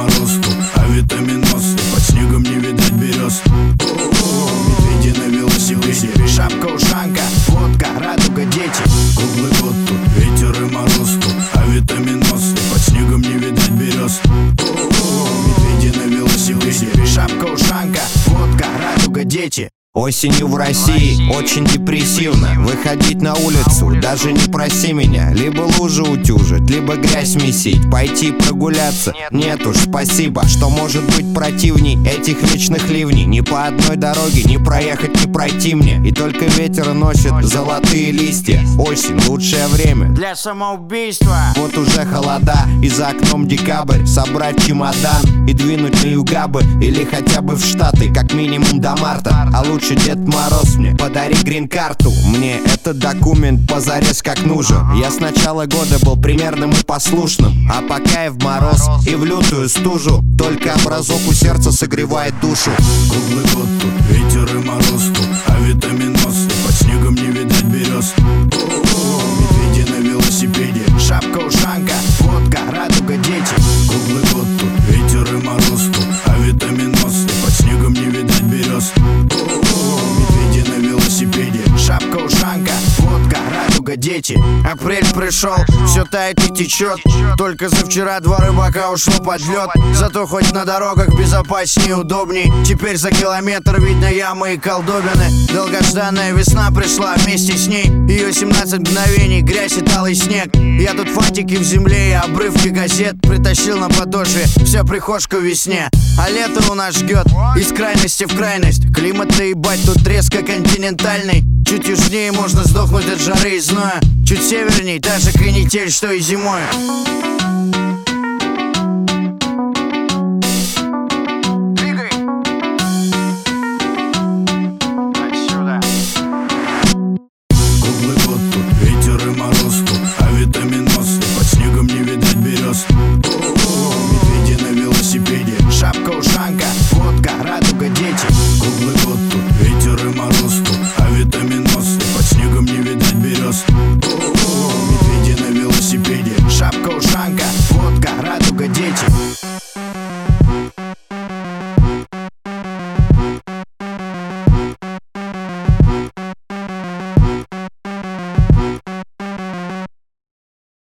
мороз тут, а витаминоз, и под снегом не видать берез. Медведи на велосипеде, шапка-ушанка, водка, радуга, дети. круглый год тут, ветер и мороз тут, а витаминоз, и под снегом не видать берез. Медведи на велосипеде, Шапка-ушанка, водка, радуга, дети. Осенью в России очень депрессивно. Выходить на улицу, даже не проси меня. Либо лужи утюжить, либо грязь месить. Пойти прогуляться, нет уж, спасибо. Что может быть противней этих вечных ливней? Ни по одной дороге не проехать, не пройти мне. И только ветер носит золотые листья. Осень, лучшее время для самоубийства. Вот уже холода, и за окном декабрь. Собрать чемодан и двинуть на югабы. Или хотя бы в Штаты, как минимум до марта. А лучше Дед Мороз мне подари грин-карту. Мне этот документ позарез как нужен. Я с начала года был примерным и послушным, а пока и в мороз, и в лютую стужу, только образок у сердца согревает душу. круглый год тут, ветер и мороз тут, а витаминоз, и под снегом не видать берез. Медведи на велосипеде, Шапка-ушанка, водка, радуга, дети. круглый год тут, ветер и мороз тут, а витаминоз, и под снегом не видать берез. Медведи на велосипеде, Шапка-ушанка, водка, радуга, дети. Апрель пришел, все тает и течет. Только за вчера два рыбака ушло под лед. Зато хоть на дорогах безопаснее и удобней. Теперь за километр видно ямы и колдобины. Долгожданная весна пришла, вместе с ней ее 17 мгновений, грязь и талый снег. Я тут фантики в земле и обрывки газет притащил на подошве, вся прихожка в весне. А лето у нас ждет из крайности в крайность. Климат-то ебать тут резко континентальный. Чуть южнее можно сдохнуть от жары и зноя. Чуть северней та же канитель, что и зимой.